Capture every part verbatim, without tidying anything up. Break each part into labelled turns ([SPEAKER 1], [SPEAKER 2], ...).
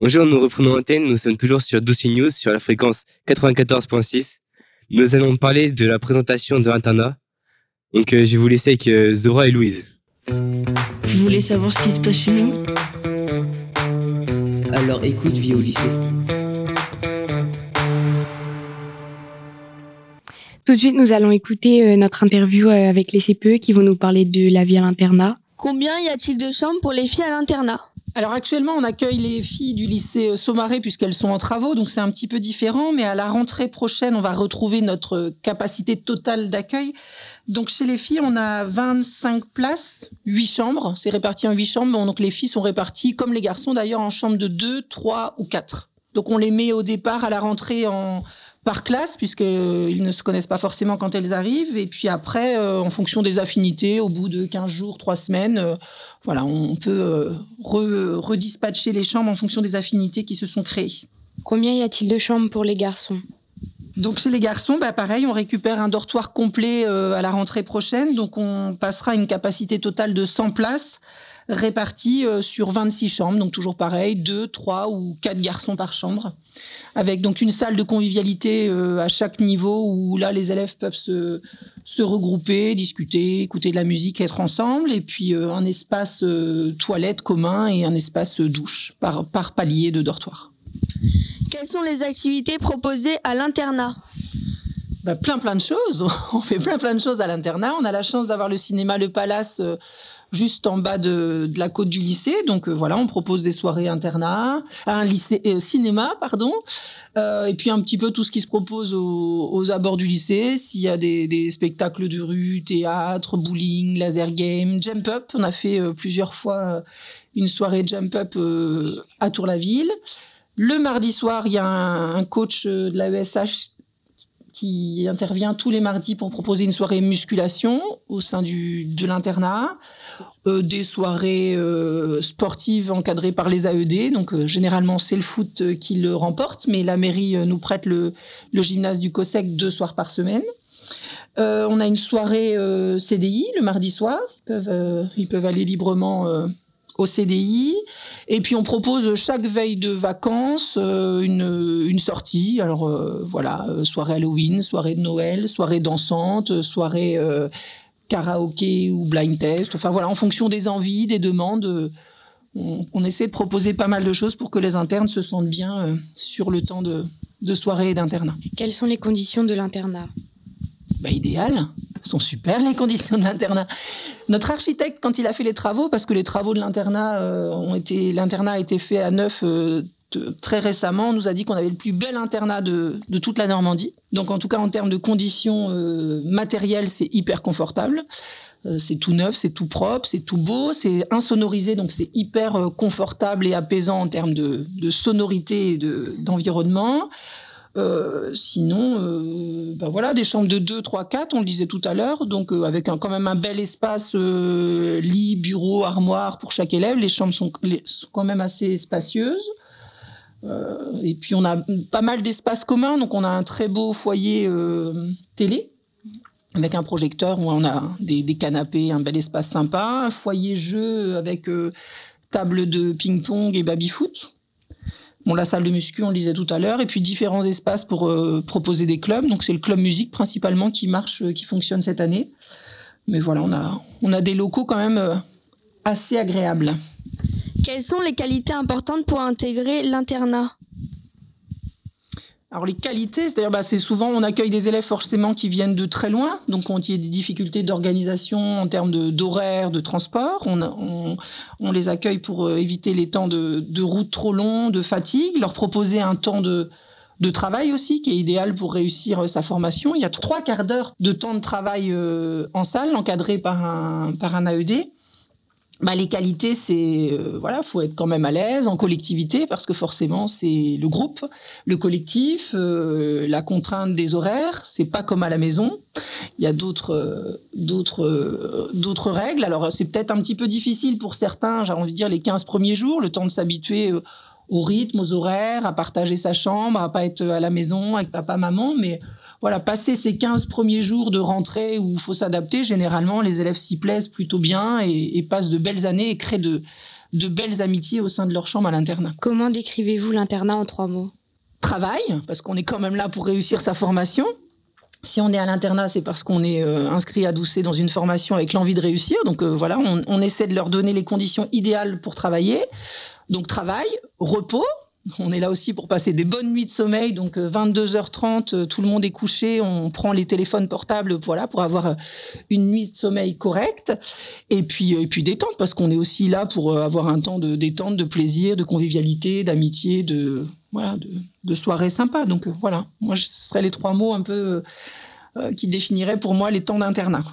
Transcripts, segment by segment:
[SPEAKER 1] Bonjour, nous reprenons l'antenne. Nous sommes toujours sur Douce News sur la fréquence quatre-vingt-quatorze virgule six. Nous allons parler de la présentation de l'internat. Donc, euh, je vais vous laisser avec euh, Zora et Louise.
[SPEAKER 2] Vous voulez savoir ce qui se passe chez nous ?
[SPEAKER 3] Alors écoute, vie au lycée.
[SPEAKER 4] Tout de suite, nous allons écouter euh, notre interview euh, avec les C P E qui vont nous parler de la vie à l'internat.
[SPEAKER 5] Combien y a-t-il de chambres pour les filles à l'internat ?
[SPEAKER 6] Alors actuellement, on accueille les filles du lycée Saumarez puisqu'elles sont en travaux, donc c'est un petit peu différent. Mais à la rentrée prochaine, on va retrouver notre capacité totale d'accueil. Donc chez les filles, on a vingt-cinq places, huit chambres. C'est réparti en huit chambres. Donc les filles sont réparties, comme les garçons d'ailleurs, en chambres de deux, trois ou quatre. Donc on les met au départ à la rentrée en... par classe, puisqu'ils ne se connaissent pas forcément quand elles arrivent. Et puis après, euh, en fonction des affinités, au bout de quinze jours, trois semaines, euh, voilà, on peut euh, re, redispatcher les chambres en fonction des affinités qui se sont créées.
[SPEAKER 4] Combien y a-t-il de chambres pour les garçons ?
[SPEAKER 6] Donc chez les garçons, bah pareil, on récupère un dortoir complet euh, à la rentrée prochaine. Donc on passera à une capacité totale de cent places réparties euh, sur vingt-six chambres. Donc toujours pareil, deux, trois ou quatre garçons par chambre. Avec donc une salle de convivialité euh, à chaque niveau où là les élèves peuvent se, se regrouper, discuter, écouter de la musique, être ensemble. Et puis euh, un espace euh, toilette commun et un espace euh, douche par, par palier de dortoir.
[SPEAKER 5] Quelles sont les activités proposées à l'internat ?
[SPEAKER 6] Bah, plein plein de choses. On fait plein plein de choses à l'internat. On a la chance d'avoir le cinéma Le Palace euh, juste en bas de, de la côte du lycée. Donc euh, voilà, on propose des soirées internat, un lycée euh, cinéma, pardon. Euh, et puis un petit peu tout ce qui se propose aux, aux abords du lycée. S'il y a des, des spectacles de rue, théâtre, bowling, laser game, jump up. On a fait euh, plusieurs fois euh, une soirée jump up euh, à Tour-la-Ville. Le mardi soir, il y a un, un coach de l'A E S H qui intervient tous les mardis pour proposer une soirée musculation au sein du, de l'internat, euh, des soirées euh, sportives encadrées par les A E D. Donc euh, généralement c'est le foot euh, qui le remporte, mais la mairie euh, nous prête le, le gymnase du COSEC deux soirs par semaine. Euh, on a une soirée euh, C D I le mardi soir. Ils peuvent, euh, ils peuvent aller librement euh, au C D I. Et puis on propose chaque veille de vacances euh, une, une sortie. Alors euh, voilà, euh, soirée Halloween, soirée de Noël, soirée dansante, soirée euh, karaoké ou blind test. Enfin voilà, en fonction des envies, des demandes, euh, on, on essaie de proposer pas mal de choses pour que les internes se sentent bien euh, sur le temps de, de soirée et d'internat.
[SPEAKER 4] Quelles sont les conditions de l'internat ?
[SPEAKER 6] Bah, idéal. Sont super les conditions de l'internat. Notre architecte, quand il a fait les travaux, parce que les travaux de l'internat euh, ont été, l'internat a été fait à neuf euh, de, très récemment, nous a dit qu'on avait le plus bel internat de, de toute la Normandie. Donc en tout cas en termes de conditions euh, matérielles, c'est hyper confortable. Euh, c'est tout neuf, c'est tout propre, c'est tout beau, c'est insonorisé, donc c'est hyper euh, confortable et apaisant en termes de, de sonorité et de, d'environnement. Euh, sinon, euh, ben voilà, des chambres de deux, trois, quatre, on le disait tout à l'heure, donc euh, avec un, quand même un bel espace euh, lit, bureau, armoire pour chaque élève. Les chambres sont, les, sont quand même assez spacieuses. Euh, et puis on a pas mal d'espaces communs, donc on a un très beau foyer euh, télé avec un projecteur où on a des, des canapés, un bel espace sympa, un foyer jeu avec euh, table de ping-pong et baby-foot. Bon, la salle de muscu, on le disait tout à l'heure, et puis différents espaces pour euh, proposer des clubs. Donc c'est le club musique principalement qui marche, euh, qui fonctionne cette année. Mais voilà, on a, on a des locaux quand même euh, assez agréables.
[SPEAKER 5] Quelles sont les qualités importantes pour intégrer l'internat ?
[SPEAKER 6] Alors les qualités, c'est-à-dire bah, c'est souvent on accueille des élèves forcément qui viennent de très loin, donc on y a des difficultés d'organisation en termes de, d'horaire, de transport. On, on, on les accueille pour euh, éviter les temps de, de route trop longs, de fatigue, leur proposer un temps de, de travail aussi qui est idéal pour réussir euh, sa formation. Il y a trois quarts d'heure de temps de travail euh, en salle, encadré par un, par un A E D. Bah, les qualités, c'est euh, voilà, faut être quand même à l'aise en collectivité parce que forcément c'est le groupe, le collectif, euh, la contrainte des horaires, c'est pas comme à la maison. Il y a d'autres euh, d'autres euh, d'autres règles. Alors c'est peut-être un petit peu difficile pour certains, j'ai envie de dire les quinze premiers jours, le temps de s'habituer euh, au rythme, aux horaires, à partager sa chambre, à pas être à la maison avec papa, maman, mais voilà, passer ces quinze premiers jours de rentrée où il faut s'adapter, généralement, les élèves s'y plaisent plutôt bien et, et passent de belles années et créent de, de belles amitiés au sein de leur chambre à l'internat.
[SPEAKER 4] Comment décrivez-vous l'internat en trois mots ?
[SPEAKER 6] Travail, parce qu'on est quand même là pour réussir sa formation. Si on est à l'internat, c'est parce qu'on est euh, inscrit à Doucet dans une formation avec l'envie de réussir. Donc euh, voilà, on, on essaie de leur donner les conditions idéales pour travailler. Donc travail, repos. On est là aussi pour passer des bonnes nuits de sommeil. Donc euh, vingt-deux heures trente, euh, tout le monde est couché. On prend les téléphones portables, voilà, pour avoir euh, une nuit de sommeil correcte. Et puis, et puis détente, parce qu'on est aussi là pour euh, avoir un temps de détente, de plaisir, de convivialité, d'amitié, de voilà, de, de soirée sympa. Donc euh, voilà, moi ce seraient les trois mots un peu euh, qui définiraient pour moi les temps d'internat.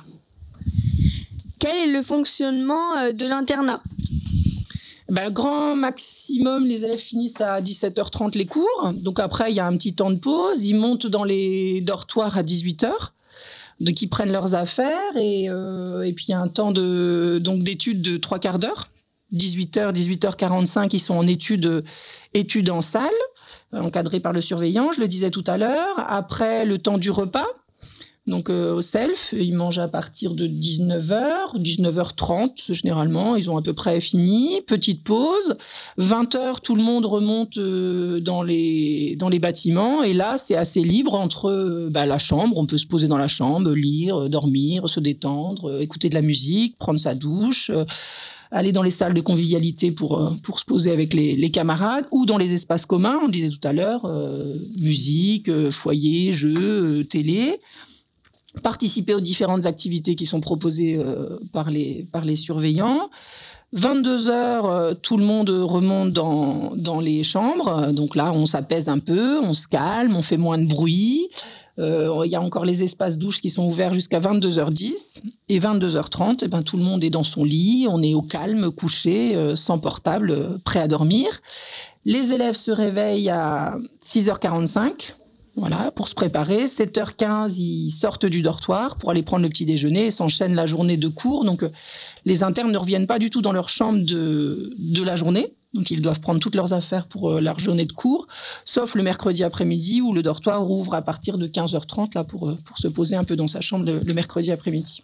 [SPEAKER 5] Quel est le fonctionnement euh, de l'internat ?
[SPEAKER 6] Ben, grand maximum, les élèves finissent à dix-sept heures trente les cours. Donc après, il y a un petit temps de pause. Ils montent dans les dortoirs à dix-huit heures. Donc ils prennent leurs affaires et, euh, et puis il y a un temps de, donc, d'études de trois quarts d'heure. dix-huit heures, dix-huit heures quarante-cinq, ils sont en études, études en salle, encadrés par le surveillant, je le disais tout à l'heure. Après, le temps du repas. Donc euh, au self, ils mangent à partir de dix-neuf heures, dix-neuf heures trente généralement, ils ont à peu près fini. Petite pause, vingt heures, tout le monde remonte euh, dans les dans les bâtiments et là c'est assez libre entre euh, bah, la chambre, on peut se poser dans la chambre, lire, dormir, se détendre, euh, écouter de la musique, prendre sa douche. Euh, aller dans les salles de convivialité pour, pour se poser avec les, les camarades, ou dans les espaces communs, on le disait tout à l'heure, euh, musique, euh, foyer, jeux, euh, télé. Participer aux différentes activités qui sont proposées euh, par, les, par les surveillants. vingt-deux heures, euh, tout le monde remonte dans, dans les chambres. Donc là, on s'apaise un peu, on se calme, on fait moins de bruit. Euh, il y a encore les espaces douches qui sont ouverts jusqu'à vingt-deux heures dix. Et vingt-deux heures trente, eh ben, tout le monde est dans son lit, on est au calme, couché, euh, sans portable, euh, prêt à dormir. Les élèves se réveillent à six heures quarante-cinq. Voilà, pour se préparer. sept heures quinze, ils sortent du dortoir pour aller prendre le petit déjeuner et s'enchaînent la journée de cours. Donc, euh, les internes ne reviennent pas du tout dans leur chambre de, de la journée. Donc, ils doivent prendre toutes leurs affaires pour euh, leur journée de cours, sauf le mercredi après-midi où le dortoir rouvre à partir de quinze heures trente là, pour, euh, pour se poser un peu dans sa chambre le, le mercredi après-midi.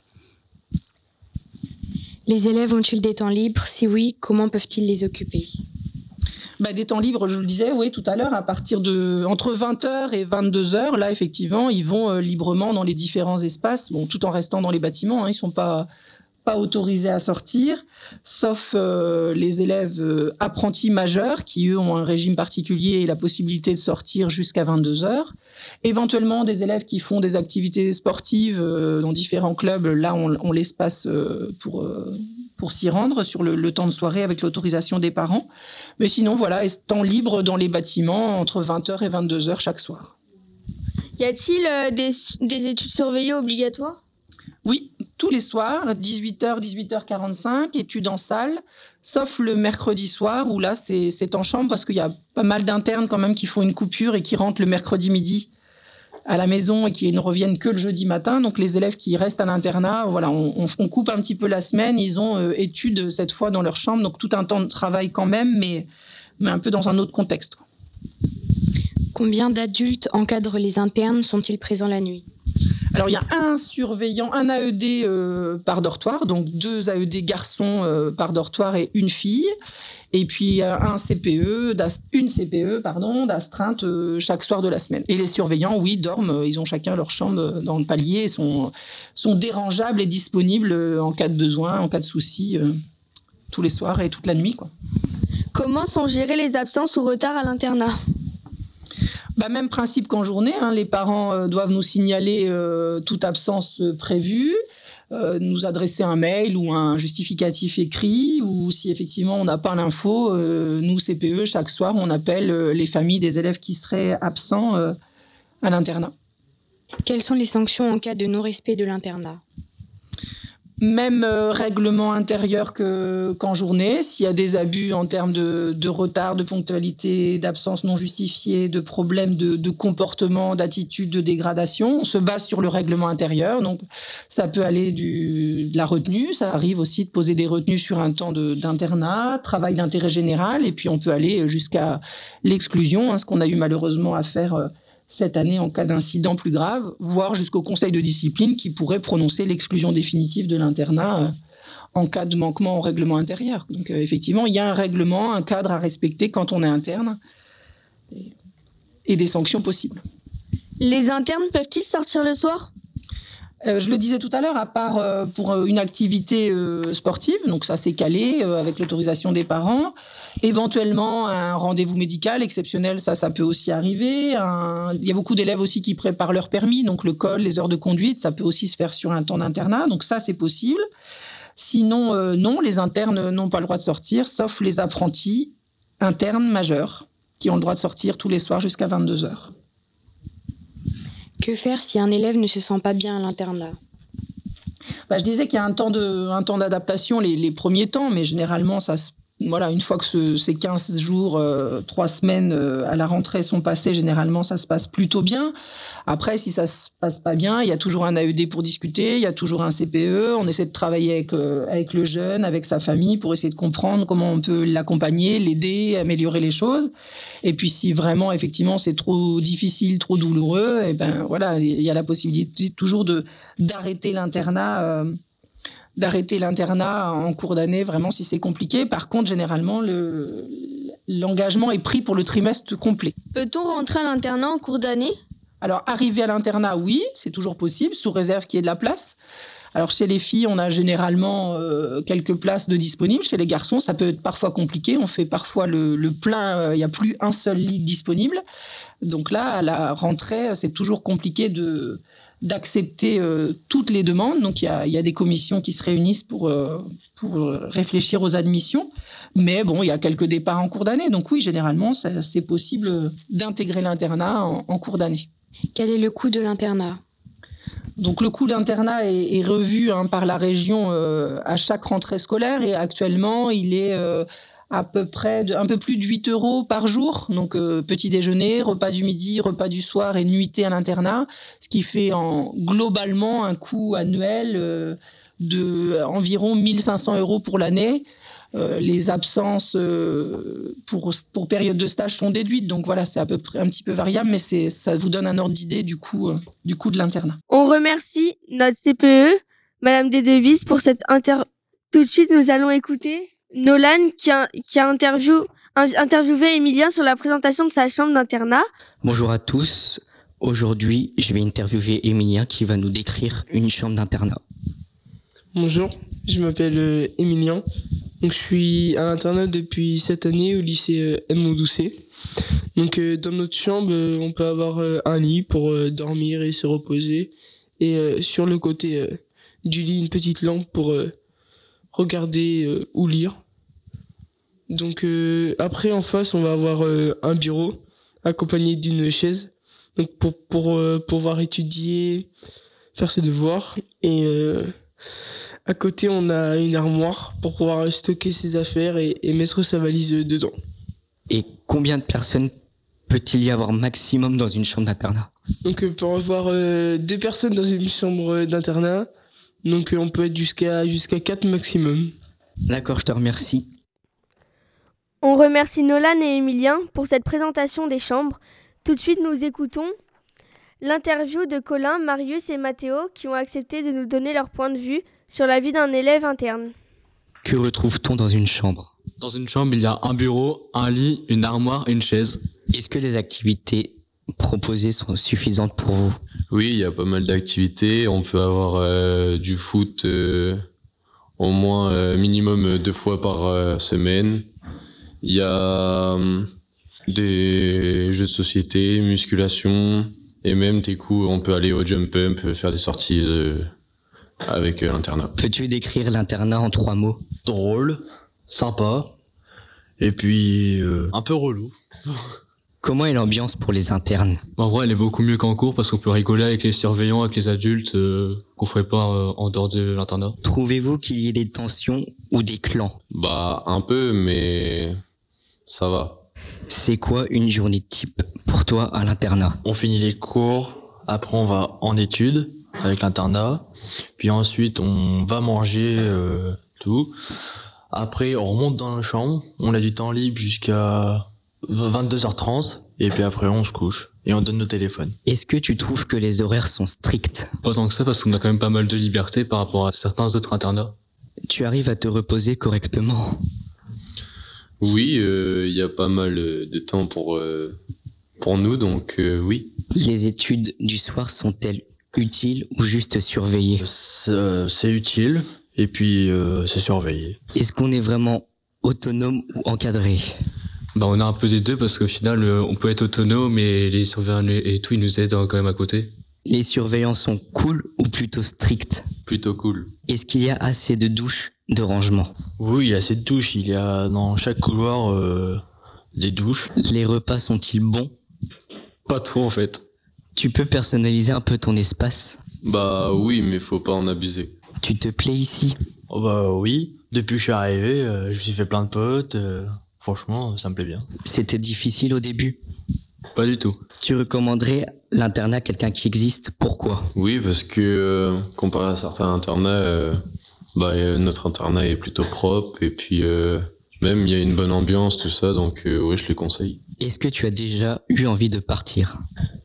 [SPEAKER 4] Les élèves ont-ils des temps libres ? Si oui, comment peuvent-ils les occuper ?
[SPEAKER 6] Bah, des temps libres, je le disais, oui, tout à l'heure, à partir de entre vingt heures et vingt-deux heures, là, effectivement, ils vont euh, librement dans les différents espaces, bon, tout en restant dans les bâtiments, hein, ils sont pas pas autorisés à sortir, sauf euh, les élèves euh, apprentis majeurs qui, eux, ont un régime particulier et la possibilité de sortir jusqu'à vingt-deux heures. Éventuellement, des élèves qui font des activités sportives euh, dans différents clubs, là, on, on les passe euh, pour... Euh, pour s'y rendre sur le, le temps de soirée avec l'autorisation des parents. Mais sinon, voilà, temps libre dans les bâtiments entre vingt heures et vingt-deux heures chaque soir.
[SPEAKER 5] Y a-t-il euh, des, des études surveillées obligatoires ?
[SPEAKER 6] Oui, tous les soirs, dix-huit heures, dix-huit heures quarante-cinq, études en salle, sauf le mercredi soir où là, c'est, c'est en chambre parce qu'il y a pas mal d'internes quand même qui font une coupure et qui rentrent le mercredi midi à la maison et qui ne reviennent que le jeudi matin. Donc, les élèves qui restent à l'internat, voilà, on, on, on coupe un petit peu la semaine. Ils ont euh, études cette fois dans leur chambre. Donc, tout un temps de travail quand même, mais, mais un peu dans un autre contexte.
[SPEAKER 4] Combien d'adultes encadrent les internes ? Sont-ils présents la nuit ?
[SPEAKER 6] Alors, il y a un surveillant, un A E D euh, par dortoir. Donc, deux A E D garçons euh, par dortoir et une fille. Et puis, un C P E, une C P E, pardon, d'astreinte euh, chaque soir de la semaine. Et les surveillants, oui, dorment. Ils ont chacun leur chambre dans le palier et sont, sont dérangeables et disponibles en cas de besoin, en cas de souci, euh, tous les soirs et toute la nuit, quoi.
[SPEAKER 5] Comment sont gérées les absences ou retards à l'internat ?
[SPEAKER 6] Bah, même principe qu'en journée, hein, les parents euh, doivent nous signaler euh, toute absence euh, prévue. Euh, nous adresser un mail ou un justificatif écrit, ou si effectivement on n'a pas l'info, euh, nous, C P E, chaque soir, on appelle euh, les familles des élèves qui seraient absents euh, à l'internat.
[SPEAKER 4] Quelles sont les sanctions en cas de non-respect de l'internat ?
[SPEAKER 6] Même euh, règlement intérieur que, qu'en journée, s'il y a des abus en termes de, de retard, de ponctualité, d'absence non justifiée, de problèmes de, de comportement, d'attitude, de dégradation, on se base sur le règlement intérieur. Donc, ça peut aller du, de la retenue, ça arrive aussi de poser des retenues sur un temps de, d'internat, travail d'intérêt général, et puis on peut aller jusqu'à l'exclusion, hein, ce qu'on a eu malheureusement à faire euh, cette année en cas d'incident plus grave, voire jusqu'au conseil de discipline qui pourrait prononcer l'exclusion définitive de l'internat en cas de manquement au règlement intérieur. Donc euh, effectivement, il y a un règlement, un cadre à respecter quand on est interne et, et des sanctions possibles.
[SPEAKER 5] Les internes peuvent-ils sortir le soir ?
[SPEAKER 6] Euh, je le disais tout à l'heure, à part euh, pour une activité euh, sportive, donc ça c'est calé euh, avec l'autorisation des parents. Éventuellement, un rendez-vous médical exceptionnel, ça, ça peut aussi arriver. Un... Il y a beaucoup d'élèves aussi qui préparent leur permis, donc le col, les heures de conduite, ça peut aussi se faire sur un temps d'internat, donc ça c'est possible. Sinon, euh, non, les internes n'ont pas le droit de sortir, sauf les apprentis internes majeurs, qui ont le droit de sortir tous les soirs jusqu'à vingt-deux heures.
[SPEAKER 4] Que faire si un élève ne se sent pas bien à l'internat ?
[SPEAKER 6] Bah, je disais qu'il y a un temps, de, un temps d'adaptation les, les premiers temps, mais généralement, ça se, voilà, une fois que ce, ces quinze jours, euh, trois semaines euh, à la rentrée sont passés, généralement, ça se passe plutôt bien. Après, si ça se passe pas bien, il y a toujours un A E D pour discuter, il y a toujours un C P E. On essaie de travailler avec, euh, avec le jeune, avec sa famille, pour essayer de comprendre comment on peut l'accompagner, l'aider, améliorer les choses. Et puis, si vraiment, effectivement, c'est trop difficile, trop douloureux, et ben voilà, il y a la possibilité toujours de d'arrêter l'internat. Euh, d'arrêter l'internat en cours d'année, vraiment, si c'est compliqué. Par contre, généralement, le, l'engagement est pris pour le trimestre complet.
[SPEAKER 5] Peut-on rentrer à l'internat en cours d'année ?
[SPEAKER 6] Alors, arriver à l'internat, oui, c'est toujours possible, sous réserve qu'il y ait de la place. Alors, chez les filles, on a généralement euh, quelques places de disponibles. Chez les garçons, ça peut être parfois compliqué. On fait parfois le, le plein, il euh, n'y a plus un seul lit disponible. Donc là, à la rentrée, c'est toujours compliqué de... d'accepter euh, toutes les demandes. Donc, il y a, y a des commissions qui se réunissent pour, euh, pour réfléchir aux admissions. Mais bon, il y a quelques départs en cours d'année. Donc oui, généralement, ça, c'est possible d'intégrer l'internat en, en cours d'année.
[SPEAKER 4] Quel est le coût de l'internat ?
[SPEAKER 6] Donc, le coût d'internat est, est revu hein, par la région euh, à chaque rentrée scolaire. Et actuellement, il est... Euh, à peu près de, un peu plus de huit euros par jour, donc euh, petit déjeuner, repas du midi, repas du soir et nuitée à l'internat, ce qui fait en, globalement un coût annuel euh, de environ mille cinq cents euros pour l'année. Euh, les absences euh, pour, pour période de stage sont déduites, donc voilà, c'est à peu près un petit peu variable, mais c'est, ça vous donne un ordre d'idée du coût, euh, du coût de l'internat.
[SPEAKER 3] On remercie notre C P E, Madame Desdevises, pour cette inter... Tout de suite, nous allons écouter Nolan qui a, qui a interview, interviewé Emilien sur la présentation de sa chambre d'internat.
[SPEAKER 7] Bonjour à tous. Aujourd'hui, je vais interviewer Emilien qui va nous décrire une chambre d'internat.
[SPEAKER 8] Bonjour, je m'appelle euh, Emilien. Donc, je suis à l'internat depuis cette année au lycée euh, Edmond Doucet. Donc, euh, dans notre chambre, euh, on peut avoir euh, un lit pour euh, dormir et se reposer. Et euh, sur le côté euh, du lit, une petite lampe pour euh, regarder euh, ou lire. Donc euh, après en face on va avoir euh, un bureau accompagné d'une chaise donc pour pour euh, pouvoir étudier, faire ses devoirs et euh, à côté on a une armoire pour pouvoir stocker ses affaires et, et mettre sa valise dedans.
[SPEAKER 7] Et combien de personnes peut-il y avoir maximum dans une chambre d'internat ?
[SPEAKER 8] Donc euh, pour avoir euh, deux personnes dans une chambre d'internat, donc euh, on peut être jusqu'à jusqu'à quatre maximum.
[SPEAKER 7] D'accord, je te remercie.
[SPEAKER 3] On remercie Nolan et Emilien pour cette présentation des chambres. Tout de suite, nous écoutons l'interview de Colin, Marius et Mathéo qui ont accepté de nous donner leur point de vue sur la vie d'un élève interne.
[SPEAKER 7] Que retrouve-t-on dans une chambre ?
[SPEAKER 9] Dans une chambre, il y a un bureau, un lit, une armoire et une chaise.
[SPEAKER 7] Est-ce que les activités proposées sont suffisantes pour vous ?
[SPEAKER 10] Oui, il y a pas mal d'activités. On peut avoir euh, du foot euh, au moins euh, minimum deux fois par euh, semaine. Il y a euh, des jeux de société, musculation et même des coups, on peut aller au jump pump, faire des sorties euh, avec euh, l'internat.
[SPEAKER 7] Peux-tu décrire l'internat en trois mots ?
[SPEAKER 9] Drôle, sympa et puis euh, un peu relou.
[SPEAKER 7] Comment est l'ambiance pour les internes ?
[SPEAKER 9] En vrai, elle est beaucoup mieux qu'en cours parce qu'on peut rigoler avec les surveillants, avec les adultes, euh, qu'on ferait pas euh, en dehors de l'internat.
[SPEAKER 7] Trouvez-vous qu'il y ait des tensions ou des clans ?
[SPEAKER 10] Bah, un peu, mais ça va.
[SPEAKER 7] C'est quoi une journée type pour toi à l'internat ?
[SPEAKER 9] On finit les cours, après on va en études avec l'internat, puis ensuite on va manger, euh, tout. Après on remonte dans la chambre, on a du temps libre jusqu'à vingt-deux heures trente, et puis après on se couche et on donne nos téléphones.
[SPEAKER 7] Est-ce que tu trouves que les horaires sont stricts ?
[SPEAKER 9] Pas tant que ça parce qu'on a quand même pas mal de liberté par rapport à certains autres internats.
[SPEAKER 7] tu arrives à te reposer correctement?
[SPEAKER 10] Oui, il euh, y a pas mal de temps pour, euh, pour nous, donc euh, oui.
[SPEAKER 7] Les études du soir sont-elles utiles ou juste surveillées?
[SPEAKER 9] C'est, c'est utile, et puis euh, c'est surveillé.
[SPEAKER 7] Est-ce qu'on est vraiment autonome ou encadré?
[SPEAKER 9] Bah, on a un peu des deux, parce qu'au final, euh, on peut être autonome, et les surveillants et tout, ils nous aident quand même à côté.
[SPEAKER 7] Les surveillants sont cool ou plutôt stricts?
[SPEAKER 9] Plutôt cool.
[SPEAKER 7] Est-ce qu'il y a assez de douches, de rangement?
[SPEAKER 9] Oui, il y a assez de douches. Il y a dans chaque couloir euh, des douches.
[SPEAKER 7] Les repas sont-ils bons?
[SPEAKER 9] Pas trop en fait.
[SPEAKER 7] Tu peux personnaliser un peu ton espace?
[SPEAKER 10] Bah oui, mais faut pas en abuser.
[SPEAKER 7] Tu te plais ici?
[SPEAKER 9] Oh bah oui. Depuis que je suis arrivé, euh, je me suis fait plein de potes. Euh, franchement, ça me plaît bien.
[SPEAKER 7] C'était difficile au début?
[SPEAKER 9] Pas du tout.
[SPEAKER 7] Tu recommanderais l'internat à quelqu'un qui existe? Pourquoi?
[SPEAKER 10] Oui, parce que euh, comparé à certains internats, euh, bah, euh, notre internat est plutôt propre et puis euh, même il y a une bonne ambiance, tout ça, donc euh, oui, je le conseille.
[SPEAKER 7] Est-ce que tu as déjà eu envie de partir?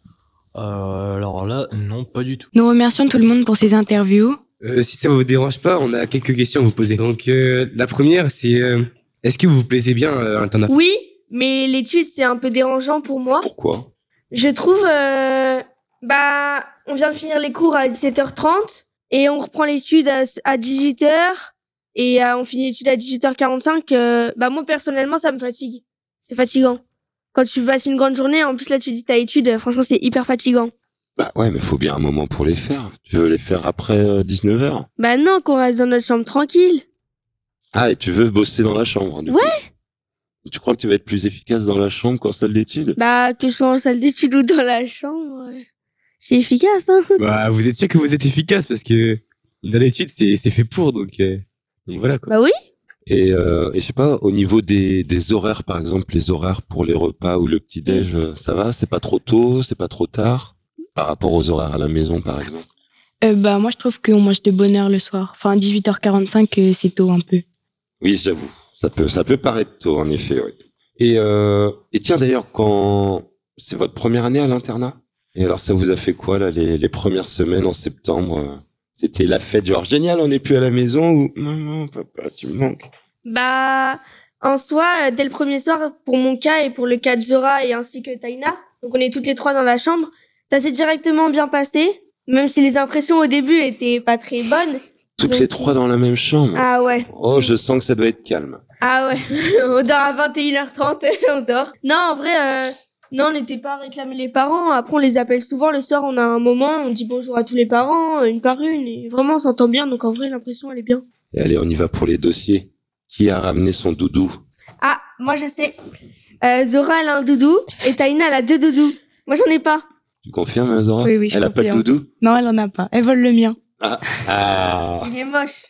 [SPEAKER 9] euh, Alors là, non, pas du tout.
[SPEAKER 4] Nous remercions tout le monde pour ces interviews.
[SPEAKER 1] Euh, si ça vous dérange pas, on a quelques questions à vous poser. Donc euh, la première, c'est euh, est-ce que vous vous plaisez bien euh, à l'internat?
[SPEAKER 3] Oui, mais l'étude, c'est un peu dérangeant pour moi.
[SPEAKER 1] Pourquoi?
[SPEAKER 3] Je trouve, euh, bah, on vient de finir les cours à dix-sept heures trente et on reprend l'étude à, à dix-huit heures et euh, on finit l'étude à dix-huit heures quarante-cinq. Euh, bah, moi, personnellement, ça me fatigue. C'est fatigant. Quand tu passes une grande journée, en plus, là, tu dis ta étude, franchement, c'est hyper fatigant.
[SPEAKER 11] Bah ouais, mais faut bien un moment pour les faire. Tu veux les faire après euh, dix-neuf heures?
[SPEAKER 3] Bah non, qu'on reste dans notre chambre tranquille.
[SPEAKER 11] Ah, et tu veux bosser dans la chambre, du
[SPEAKER 3] Ouais.
[SPEAKER 11] coup. Tu crois que tu vas être plus efficace dans la chambre qu'en salle d'études?
[SPEAKER 3] Bah, que je sois en salle d'études ou dans la chambre, ouais. Je suis efficace, hein.
[SPEAKER 1] Bah, vous êtes sûr que vous êtes efficace parce que une année d'études, c'est, c'est fait pour, donc, euh, donc voilà, quoi.
[SPEAKER 3] Bah oui.
[SPEAKER 11] Et, euh, et je sais pas, au niveau des, des horaires, par exemple, les horaires pour les repas ou le petit-déj, euh, ça va? C'est pas trop tôt, c'est pas trop tard? Par rapport aux horaires à la maison, par exemple?
[SPEAKER 4] Euh, bah, moi, je trouve qu'on mange de bonne heure le soir. Enfin, dix-huit heures quarante-cinq, euh, c'est tôt un peu.
[SPEAKER 11] Oui, j'avoue. Ça peut, ça peut paraître tôt, en effet, oui. Et, euh, et tiens, d'ailleurs, quand c'est votre première année à l'internat, et alors ça vous a fait quoi, là, les, les premières semaines en septembre? euh, C'était la fête, genre génial, on n'est plus à la maison, ou maman, papa, tu me manques?
[SPEAKER 3] Bah, en soi, euh, dès le premier soir, pour mon cas et pour le cas de Zora et ainsi que Taina, donc on est toutes les trois dans la chambre, ça s'est directement bien passé, même si les impressions au début étaient pas très bonnes.
[SPEAKER 11] Toutes
[SPEAKER 3] Donc-
[SPEAKER 11] les trois dans la même chambre?
[SPEAKER 3] Ah ouais.
[SPEAKER 11] Oh, je sens que ça doit être calme.
[SPEAKER 3] Ah ouais, on dort à vingt et une heures trente, on dort. Non, en vrai, euh, non, on n'était pas à réclamer les parents. Après, on les appelle souvent. Le soir, on a un moment, on dit bonjour à tous les parents, une par une. Et vraiment, on s'entend bien. Donc, en vrai, l'impression, elle est bien.
[SPEAKER 11] Et allez, on y va pour les dossiers. Qui a ramené son doudou?
[SPEAKER 3] Ah, moi, je sais. Euh, Zora, elle a un doudou. Et Taina, elle a deux doudous. Moi, j'en ai pas.
[SPEAKER 11] Tu confirmes, hein, Zora?
[SPEAKER 4] Oui, oui, je
[SPEAKER 11] Elle a pas de
[SPEAKER 4] confirme.
[SPEAKER 11] doudou?
[SPEAKER 4] Non, elle en a pas. Elle vole le mien.
[SPEAKER 11] Ah, ah.
[SPEAKER 3] Il est moche.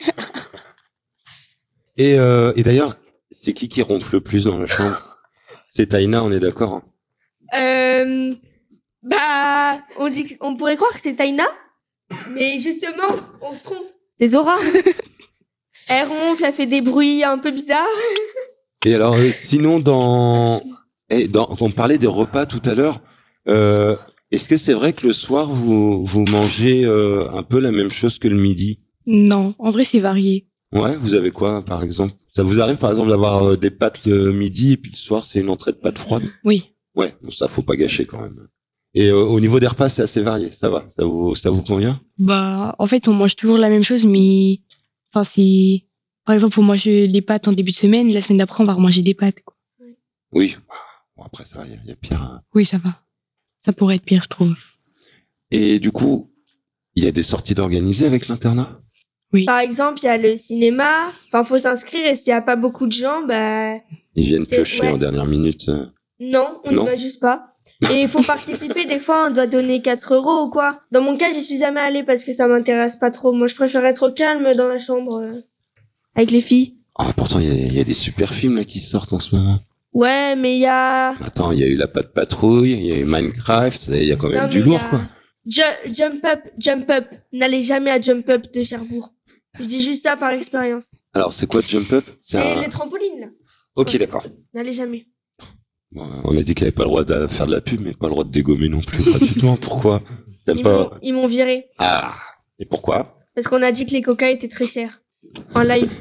[SPEAKER 11] Et, euh, et d'ailleurs, c'est qui qui ronfle le plus dans la chambre? C'est Taina, on est d'accord, hein?
[SPEAKER 3] Euh, bah, on dit, on pourrait croire que c'est Taina. Mais justement, on se trompe. C'est Zora. Elle ronfle, elle fait des bruits un peu bizarres.
[SPEAKER 11] Et alors, euh, sinon, dans... Eh, dans... On parlait des repas tout à l'heure. Euh, est-ce que c'est vrai que le soir, vous, vous mangez euh, un peu la même chose que le midi?
[SPEAKER 4] Non, en vrai, c'est varié.
[SPEAKER 11] Ouais, vous avez quoi, par exemple? Ça vous arrive, par exemple, d'avoir euh, des pâtes le midi et puis le soir, c'est une entrée de pâtes froides?
[SPEAKER 4] Oui.
[SPEAKER 11] Ouais, bon, ça, faut pas gâcher quand même. Et euh, au niveau des repas, c'est assez varié. Ça va? Ça vous, ça vous convient?
[SPEAKER 4] Bah, en fait, on mange toujours la même chose, mais, enfin, c'est, par exemple, on mange des pâtes en début de semaine, et la semaine d'après, on va remanger des pâtes, quoi.
[SPEAKER 11] Oui. Bon, après, ça va, il y, a- y a pire. hein.
[SPEAKER 4] Oui, ça va. Ça pourrait être pire, je trouve.
[SPEAKER 11] Et du coup, il y a des sorties d'organiser avec l'internat?
[SPEAKER 3] Par exemple, il y a le cinéma. Enfin, faut s'inscrire et s'il y a pas beaucoup de gens, bah,
[SPEAKER 11] Ils viennent
[SPEAKER 3] C'est-
[SPEAKER 11] piocher
[SPEAKER 3] ouais.
[SPEAKER 11] en dernière minute. euh.
[SPEAKER 3] non, on
[SPEAKER 11] Non.
[SPEAKER 3] ne va juste pas. Et il faut participer. Des fois, on doit donner quatre euros ou quoi. Dans mon cas, j'y suis jamais allée parce que ça m'intéresse pas trop. Moi, je préfère être au calme dans la chambre euh, avec les filles.
[SPEAKER 11] Ah, pourtant, il y a, il y a des super films là qui sortent en ce moment.
[SPEAKER 3] Ouais, mais il y a...
[SPEAKER 11] Attends, il y a eu La Patte Patrouille, il y a eu Minecraft, il y a quand même
[SPEAKER 3] Non,
[SPEAKER 11] du
[SPEAKER 3] mais il y
[SPEAKER 11] lourd,
[SPEAKER 3] a-
[SPEAKER 11] quoi.
[SPEAKER 3] Ju- jump Up, Jump Up. N'allez jamais à Jump Up de Cherbourg. Je dis juste ça par expérience.
[SPEAKER 11] Alors, c'est quoi Jump Up?
[SPEAKER 3] C'est
[SPEAKER 11] un-
[SPEAKER 3] les trampolines, là.
[SPEAKER 11] Ok, d'accord.
[SPEAKER 3] N'allez jamais.
[SPEAKER 11] Bon, on a dit qu'il n'y avait pas le droit de faire de la pub, mais pas le droit de dégommer non plus gratuitement. Pourquoi? T'aimes
[SPEAKER 3] Ils
[SPEAKER 11] pas?
[SPEAKER 3] m'ont- Ils m'ont viré.
[SPEAKER 11] Ah, et pourquoi?
[SPEAKER 3] Parce qu'on a dit que les coca étaient très chers. En live.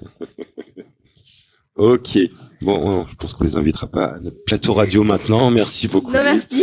[SPEAKER 11] Ok. Bon, je pense qu'on les invitera pas à notre plateau radio maintenant. Merci beaucoup.
[SPEAKER 3] Non, merci.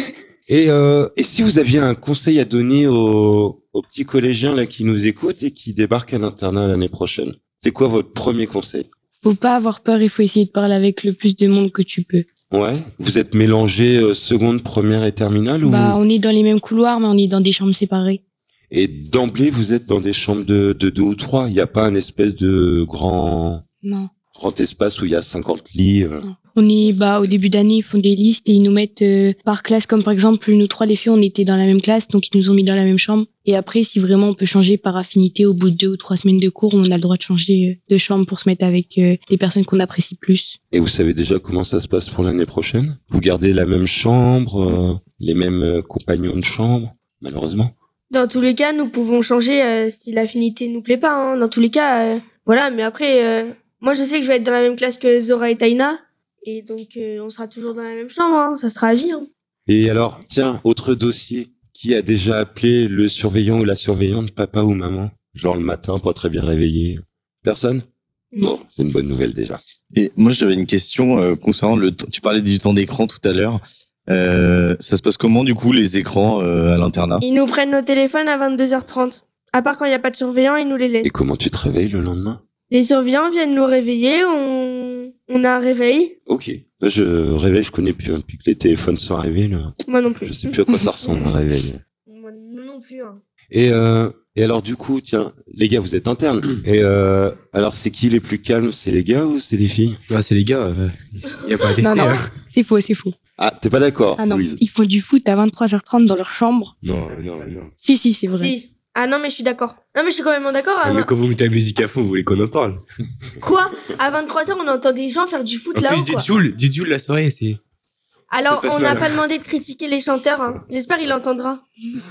[SPEAKER 11] Et, euh, et si vous aviez un conseil à donner aux, aux petits collégiens là qui nous écoutent et qui débarquent à l'internat l'année prochaine, c'est quoi votre premier conseil?
[SPEAKER 4] Faut pas avoir peur, il faut essayer de parler avec le plus de monde que tu peux.
[SPEAKER 11] Ouais. Vous êtes mélangés euh, seconde, première et terminale ou...
[SPEAKER 4] Bah, on est dans les mêmes couloirs, mais on est dans des chambres séparées.
[SPEAKER 11] Et d'emblée, vous êtes dans des chambres de, de deux ou trois. Il n'y a pas un espèce de grand,
[SPEAKER 4] Non.
[SPEAKER 11] grand espace où il y a cinquante lits. euh.
[SPEAKER 4] On est, bah, au début d'année, ils font des listes et ils nous mettent euh, par classe, comme par exemple, nous trois, les filles, on était dans la même classe, donc ils nous ont mis dans la même chambre. Et après, si vraiment on peut changer par affinité, au bout de deux ou trois semaines de cours, on a le droit de changer de chambre pour se mettre avec euh, des personnes qu'on apprécie plus.
[SPEAKER 11] Et vous savez déjà comment ça se passe pour l'année prochaine? Vous gardez la même chambre, euh, les mêmes euh, compagnons de chambre, malheureusement?
[SPEAKER 3] Dans tous les cas, nous pouvons changer euh, si l'affinité nous plaît pas. Hein. Dans tous les cas, euh, voilà. Mais après, euh, moi, je sais que je vais être dans la même classe que Zora et Taina. Et donc, euh, on sera toujours dans la même chambre. Hein. Ça sera à vie. Hein.
[SPEAKER 11] Et alors, tiens, autre dossier. Qui a déjà appelé le surveillant ou la surveillante, papa ou maman? Genre le matin, pas très bien réveillé. Personne? Bon, c'est une bonne nouvelle déjà.
[SPEAKER 12] Et moi, j'avais une question euh, concernant le temps. Tu parlais du temps d'écran tout à l'heure. Euh, ça se passe comment, du coup, les écrans euh, à l'internat?
[SPEAKER 3] Ils nous prennent nos téléphones à vingt-deux heures trente. À part quand il n'y a pas de surveillant, ils nous les laissent.
[SPEAKER 11] Et comment tu te réveilles le lendemain?
[SPEAKER 3] Les surveillants viennent nous réveiller. On, on a un réveil.
[SPEAKER 11] Ok. Là, je réveille, je connais plus. Hein, depuis que les téléphones sont arrivés, là.
[SPEAKER 3] Moi non plus.
[SPEAKER 11] Je sais plus à quoi ça ressemble, un réveil.
[SPEAKER 3] Moi non plus. Hein.
[SPEAKER 11] Et, euh, et alors, du coup, tiens, les gars, vous êtes internes. Et euh, alors, c'est qui les plus calmes? C'est les gars ou c'est les filles?
[SPEAKER 1] Ah, c'est les gars. Il n'y a pas à tester.
[SPEAKER 4] Non, non,
[SPEAKER 1] hein.
[SPEAKER 4] c'est faux, c'est faux.
[SPEAKER 11] Ah, t'es pas d'accord,
[SPEAKER 4] Ah non,
[SPEAKER 11] Louise?
[SPEAKER 4] ils font du foot à vingt-trois heures trente dans leur chambre.
[SPEAKER 1] Non, non, non.
[SPEAKER 4] Si, si, c'est vrai.
[SPEAKER 3] Si. Ah non, mais je suis d'accord. Non, mais je suis quand même d'accord.
[SPEAKER 1] Ah,
[SPEAKER 3] À
[SPEAKER 1] mais
[SPEAKER 3] vingt-
[SPEAKER 1] quand vous mettez la musique à fond, vous voulez qu'on en parle?
[SPEAKER 3] Quoi? À vingt-trois heures, on entend des gens faire du foot
[SPEAKER 1] En
[SPEAKER 3] là-haut,
[SPEAKER 1] plus, du
[SPEAKER 3] quoi.
[SPEAKER 1] Joule, du Joule la soirée, c'est...
[SPEAKER 3] Alors,
[SPEAKER 1] ça se passe
[SPEAKER 3] on n'a
[SPEAKER 1] mal.
[SPEAKER 3] pas demandé de critiquer les chanteurs. Hein. J'espère qu'il entendra.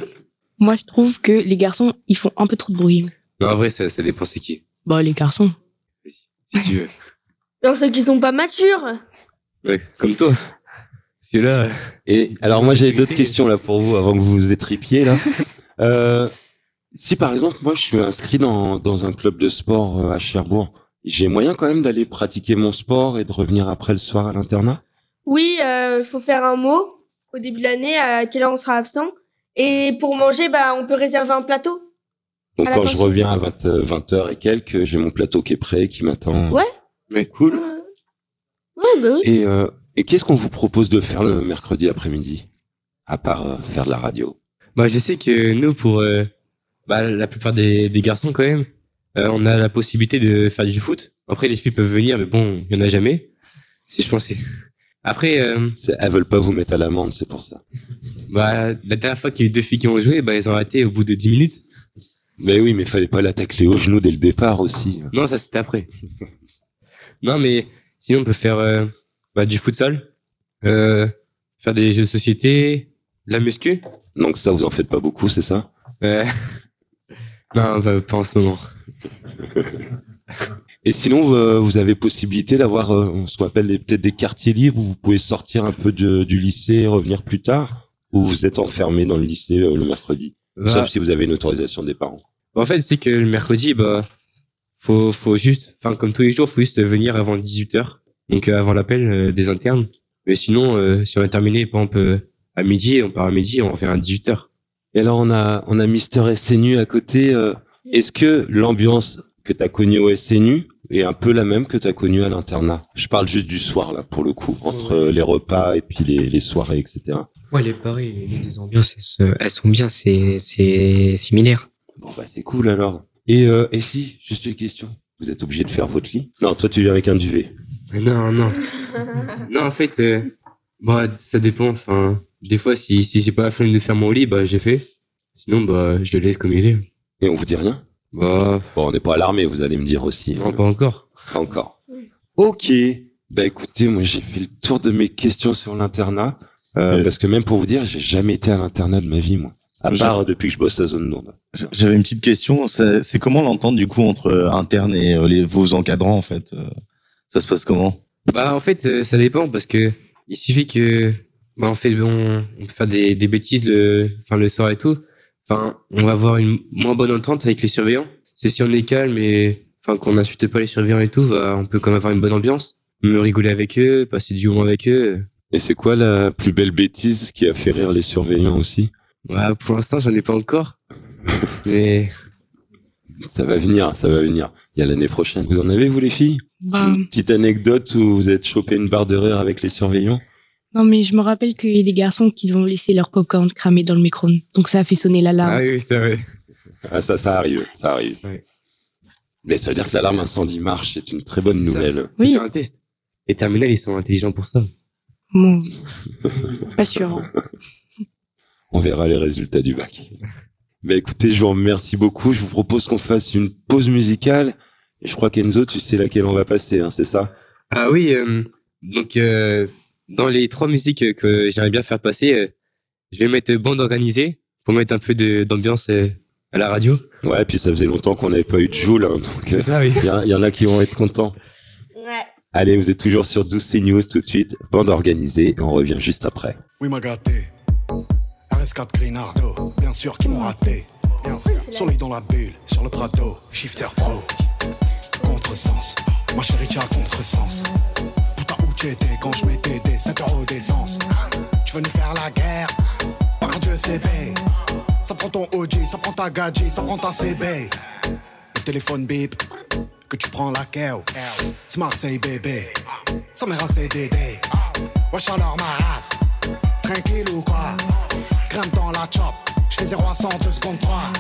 [SPEAKER 4] Moi, je trouve que les garçons, ils font un peu trop de bruit.
[SPEAKER 1] Non, en vrai, ça, ça dépend c'est qui.
[SPEAKER 4] Bah, les garçons.
[SPEAKER 1] Si tu veux.
[SPEAKER 3] Alors, ceux qui sont pas matures.
[SPEAKER 1] Ouais, comme toi. Parce que là...
[SPEAKER 11] Et alors, moi, j'avais d'autres questions là pour vous avant que vous vous étripiez là. euh, si par exemple, moi, je suis inscrit dans dans un club de sport euh, à Cherbourg, j'ai moyen quand même d'aller pratiquer mon sport et de revenir après le soir à l'internat?
[SPEAKER 3] Oui, il euh, faut faire un mot au début de l'année, à quelle heure on sera absent. Et pour manger, bah, on peut réserver un plateau.
[SPEAKER 11] Donc
[SPEAKER 3] À la
[SPEAKER 11] quand je
[SPEAKER 3] cantine.
[SPEAKER 11] reviens à vingt, euh, vingt heures et quelques, j'ai mon plateau qui est prêt, qui m'attend.
[SPEAKER 3] Ouais.
[SPEAKER 11] Mais cool.
[SPEAKER 3] Ouais, bah oui.
[SPEAKER 11] Et, euh, et qu'est-ce qu'on vous propose de faire le mercredi après-midi? À part euh, faire de la radio.
[SPEAKER 1] Bah, je sais que nous, pour euh, bah, la plupart des, des garçons, quand même, euh, on a la possibilité de faire du foot. Après, les filles peuvent venir, mais bon, il y en a jamais. Si je pensais. Après, euh,
[SPEAKER 11] C'est- Elles veulent pas vous mettre à l'amende, c'est pour ça.
[SPEAKER 1] bah, la dernière fois qu'il y a eu deux filles qui ont joué, bah, elles ont arrêté au bout de dix minutes.
[SPEAKER 11] Mais oui, mais fallait pas l'attaquer au genou dès le départ aussi.
[SPEAKER 1] Non, ça c'était après. Non, mais sinon, on peut faire euh, bah, du futsal, euh, faire des jeux de société, de la muscu.
[SPEAKER 11] Donc ça, vous en faites pas beaucoup, c'est ça?
[SPEAKER 1] Euh... Non, bah, pas en ce moment.
[SPEAKER 11] Et sinon, euh, vous avez possibilité d'avoir euh, ce qu'on appelle les- peut-être des quartiers libres où vous pouvez sortir un peu de, du lycée et revenir plus tard, ou vous êtes enfermé dans le lycée euh, le mercredi,
[SPEAKER 1] Bah,
[SPEAKER 11] sauf si vous avez une autorisation des parents.
[SPEAKER 1] En fait, c'est que le mercredi, bah, faut, faut juste, enfin, comme tous les jours, faut juste venir avant dix-huit heures. Donc, euh, avant l'appel euh, des internes. Mais sinon, euh, si on a terminé, par exemple, euh, à midi, on part à midi, on revient à dix-huit heures.
[SPEAKER 11] Et alors, on a, on a Mister S N U à côté. euh, Est-ce que l'ambiance que t'as connue au S N U est un peu la même que t'as connue à l'internat? Je parle juste du soir, là, pour le coup, entre euh, les repas et puis les, les soirées, et cetera.
[SPEAKER 13] Ouais, les paris, les deux ambiances, elles, se- elles sont bien, c'est, c'est similaire.
[SPEAKER 11] Bon, bah, c'est cool, alors. Et, euh, et si, juste une question. Vous êtes obligé de faire votre lit? Non, toi, tu viens avec un duvet.
[SPEAKER 1] Non, non. Non, en fait, euh, bah, ça dépend. Enfin, des fois, si, si j'ai pas la flemme de faire mon lit, bah, j'ai fait. Sinon, bah, je le laisse comme il est.
[SPEAKER 11] Et on vous dit rien?
[SPEAKER 1] Bah,
[SPEAKER 11] Bon, on n'est pas alarmé, vous allez me dire aussi.
[SPEAKER 1] non, pas encore.
[SPEAKER 11] Pas encore. Ok. Bah écoutez, moi j'ai fait le tour de mes questions sur l'internat. Euh,
[SPEAKER 12] Euh.
[SPEAKER 11] Parce que même pour vous dire, j'ai jamais été à l'internat de ma vie, moi. À
[SPEAKER 12] Je-
[SPEAKER 11] part euh, depuis que je bosse à Zone Nord.
[SPEAKER 12] J'avais une petite question. C'est c'est comment l'entente du coup entre euh, interne et euh, les, vos encadrants en fait euh, Ça se passe comment?
[SPEAKER 1] Bah, en fait, euh, ça dépend parce que il suffit que, bah, en fait, on, on peut faire des, des bêtises le, enfin, le soir et tout. Enfin, on va avoir une moins bonne entente avec les surveillants. c'est si on est calme et enfin qu'on n'insulte pas les surveillants et tout, bah, on peut quand même avoir une bonne ambiance, me rigoler avec eux, passer du moment avec eux.
[SPEAKER 11] Et c'est quoi la plus belle bêtise qui a fait rire les surveillants aussi?
[SPEAKER 1] Ouais, pour l'instant, j'en ai pas encore. Mais
[SPEAKER 11] ça va venir, ça va venir. Il y a l'année prochaine. Vous en avez, vous, les filles?
[SPEAKER 4] Bah,
[SPEAKER 11] Une petite anecdote où vous êtes chopé une barre de rire avec les surveillants?
[SPEAKER 4] non, mais je me rappelle qu'il y a des garçons qui ont laissé leur popcorn cramer dans le micro-ondes. Donc ça a fait sonner l'alarme.
[SPEAKER 1] Ah oui, c'est vrai.
[SPEAKER 11] Ah, ça, ça arrive, ça arrive.
[SPEAKER 1] Ouais.
[SPEAKER 11] Mais ça veut dire que l'alarme incendie marche, c'est une très bonne
[SPEAKER 1] C'est
[SPEAKER 11] nouvelle.
[SPEAKER 1] ça. C'était un test. Les terminales, ils sont intelligents pour ça.
[SPEAKER 4] Bon, pas sûr. Hein.
[SPEAKER 11] On verra les résultats du bac. Bah écoutez, je vous remercie beaucoup. Je vous propose qu'on fasse une pause musicale. Et je crois qu'Enzo, tu sais laquelle on va passer, hein, c'est ça?
[SPEAKER 1] Ah oui, euh, donc euh, dans les trois musiques que j'aimerais bien faire passer, euh, je vais mettre Bande Organisée pour mettre un peu de, d'ambiance euh, à la radio.
[SPEAKER 11] Ouais, puis ça faisait longtemps qu'on n'avait pas eu de Joule, hein, donc
[SPEAKER 1] c'est ça, oui.
[SPEAKER 11] Il y, y en a qui vont être contents.
[SPEAKER 3] Ouais.
[SPEAKER 11] Allez, vous êtes toujours sur douze C News tout de suite. Bande Organisée, et on revient juste après.
[SPEAKER 14] Oui, m'a gâté. R S quatre Grinardo, bien sûr qu'ils m'ont raté. Bien sûr. Soleil dans la bulle, sur le Prado, Shifter Pro. Contresens, ma chérie, tu as contresens. Putain, où t'étais quand je mettais des sept euros d'essence? Tu veux nous faire la guerre? Par Dieu, c'est B. Ça prend ton O G, ça prend ta gadget, ça prend ta C B. Le téléphone bip, que tu prends la K O. C'est Marseille, bébé. Ça m'est un C D D. Wesh alors ma race. Tranquille ou quoi? Grimpe dans la chop, j'fais zéro à cent, deux secondes trois.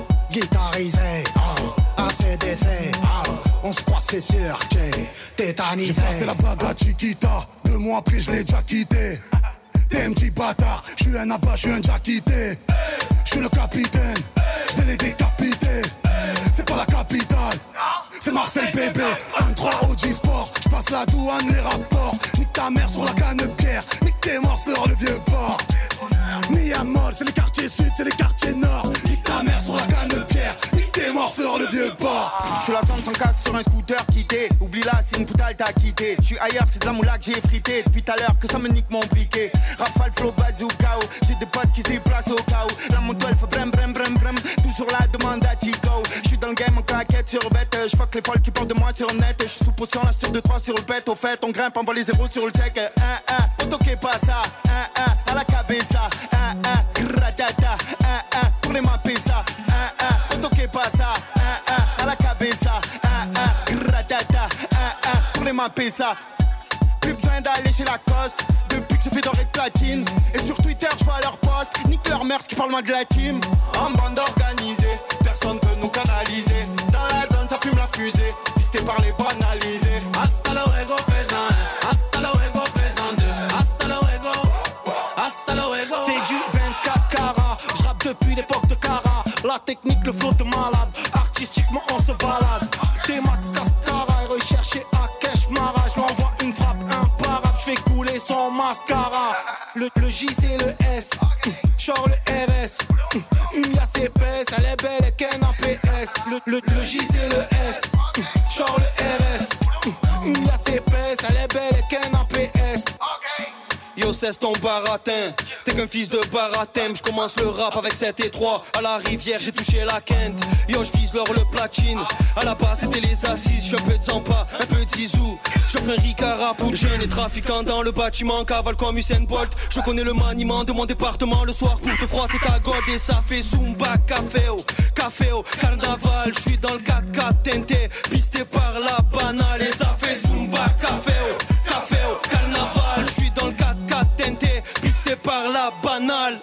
[SPEAKER 14] Guitarisé, oh, A C D C, oh, on se croit c'est sûr, j'ai tétanisé. J'ai passé la bague à Chiquita, deux mois après je l'ai déjà quitté. T'es un petit bâtard, j'suis un abat, j'suis un déjà quitté. J'suis le capitaine, j'vais les décapiter. C'est pas la capitale, c'est Marseille bébé. un trois O G Sport, j'passe la douane, les rapports. Nique ta mère sur la canne de pierre, nique tes morts sur le vieux port. Miamol, c'est les quartiers sud, c'est les quartiers nord. Nique ta mère sur la canne de pierre, nique tes morts sur le vieux port.
[SPEAKER 15] J'suis la zone sans casse sur un scooter quitté. Oublie-la, c'est une poutale t'as quitté. J'suis ailleurs, c'est de la moula que j'ai frité. Depuis tout à l'heure que ça me nique mon briquet. Rafale, flow, bazooka. J'ai des potes qui se déplacent au cas où. La moto elle fait brem brem brem brem. Toujours la demande à Tico. J'suis dans le game en claquette sur bête. J'fuck les folles qui parlent de moi sur net. J'suis sous potion, la sur deux trois sur le pet. Au fait, on grimpe, on voit les zéros sur le check. Un, un, on toque pas ça. Un, un, à la cabeza. Un, un, gratata. Un, un, pour les mapper ça. Un, un, on toque pas ça. Un, un, à la cabeza. Un, un, gratata. Un, un, pour les mapper ça. Plus besoin d'aller chez Lacoste. Depuis que je fais doré de platine. Et sur Twitter, je vois leur post. Nique leur mère, ce qui parle moins de la team. En bande organisée, personne peut nous canaliser. Dans la zone, ça fume la fusée. Pisté par les banalisés. Hasta luego, fais un. Hasta luego, fais un deux. Hasta luego. Hasta luego. C'est du vingt-quatre carats. Je rappe depuis l'époque de Cara. La technique, le flow de malade. Artistiquement, on se balade. T-Max, Cascara. Et recherché à Kesh Mara. Je l'envoie une frappe imparable. Je fais couler son mascara. Le, le J, c'est le S. Genre le R S. Une liasse épaisse. Elle est belle et qu'un A P S. Le, le, le J, c'est le S. Genre le R S. Une liasse épaisse. Elle est belle et qu'un A P S. Yo, cesse ton baratin. T'es qu'un fils de baratin. J'commence le rap avec sept et trois. À la rivière, j'ai touché la quinte. Yo, j'vise l'or, le platine. À la base, c'était les assises. J'suis un peu de Zampa, un peu de Zizou. J'offre un Ricard pour jeunes et trafiquants dans le bâtiment. Cavale comme Usain Bolt. Je connais le maniement de mon département. Le soir, pour te froisser ta gode. Et ça fait Zumba, caféo, caféo, carnaval. J'suis dans le quatre quatre teinté. Pisté par la banale. Et ça fait Zumba, caféo, caféo, carnaval. J'suis dans le quatre quatre teinté, pisté par la banale.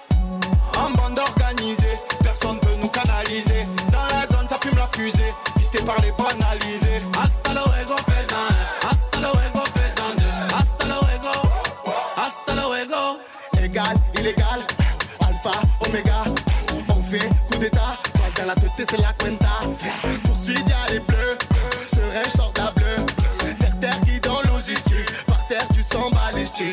[SPEAKER 15] En bande organisée, personne peut nous canaliser. Dans la zone, ça fume la fusée, pisté par les banalisés. Hasta luego, fais un. Hasta luego, fais un deux. Hasta luego, hasta luego.
[SPEAKER 14] Égal, illégal, alpha, oméga. On fait coup d'état, balle dans la tête, c'est la cuenta. Poursuite, y'a les bleus, serein, sort d'un bleu. Terre, terre qui dans logistique, par terre, tu sens balistique.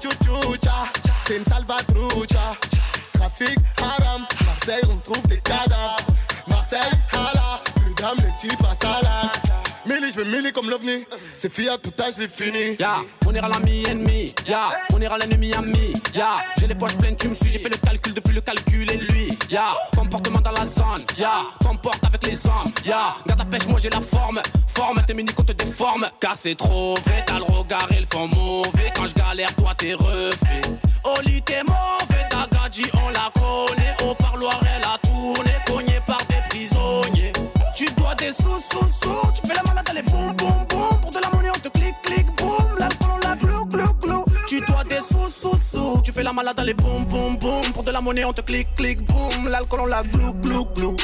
[SPEAKER 14] C'est une salvatrucha. Trafic haram, Marseille on trouve des cadavres. Marseille hala, plus d'âme les petits passent à la. Milly je
[SPEAKER 15] fait mêler comme l'ovni. C'est filles à tout âge, les fini.
[SPEAKER 16] Ya, on ira l'ami ennemi. Ya, on ira l'ennemi ami. Ya, j'ai les poches pleines, tu me suis. J'ai fait le calcul depuis le calcul et lui. Ya, comportement dans la zone. Ya, comporte avec les hommes. Ya, garde ta pêche, moi j'ai la forme. Forme, tes mini qu'on te déforme. Car c'est trop vrai, t'as le regard et le fond mauvais. Quand je galère, toi t'es refait. Oli t'es mauvais, ta gadji on la connaît. Au parloir elle a tourné, cogné par des prisonniers. Tu dois des sous, sous, sous. Tu fais la malade, elle est boum, boum, boum. Pour de la monnaie on te clique, clique, boum. L'alcool on la glou, glou, glou. Tu dois des sous, sous, sous. Tu fais la malade, elle est boum, boum, boum. Pour de la monnaie on te clique, clique, boum. L'alcool on la glou, glou, glou.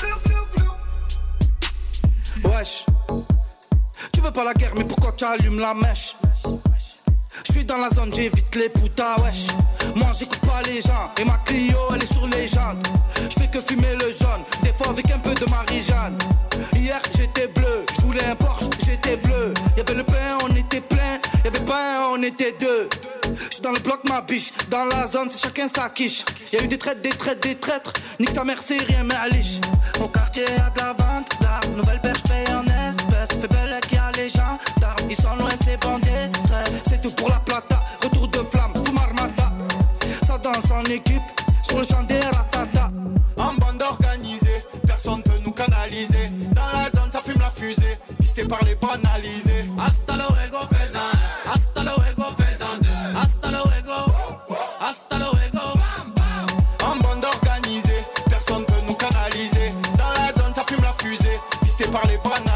[SPEAKER 15] Wesh, tu veux pas la guerre mais pourquoi tu allumes la mèche? Je suis dans la zone, j'évite les putas, wesh. Moi j'écoute pas les gens, et ma Clio elle est sur les jantes. Je fais que fumer le jaune, des fois avec un peu de Marie-Jeanne. Hier j'étais bleu, je voulais un Porsche, j'étais bleu. Y'avait le pain, on était plein, y'avait pas un, on était deux. J'suis dans le bloc ma biche, dans la zone c'est chacun sa quiche. Y'a eu des traites, des traites, des traîtres, nique sa mère c'est rien mais à liche. Au quartier y'a de la vente d'armes, nouvelle paire j'paye en espèces. Fait belle qu'il y a les gens d'armes, ils sont loin ces bandits stress. C'est tout pour la plata, retour de flamme, fumar mata. Ça danse en équipe, sur le champ des ratata. En bande organisée, personne peut nous canaliser. Dans la zone ça fume la fusée, pisté par les banalisés.
[SPEAKER 16] Hasta luego faisan, hasta luego faisan. Hasta luego, hasta luego.
[SPEAKER 15] En bande organisée, personne peut nous canaliser. Dans la zone ça fume la fusée, pisté par les banalisés.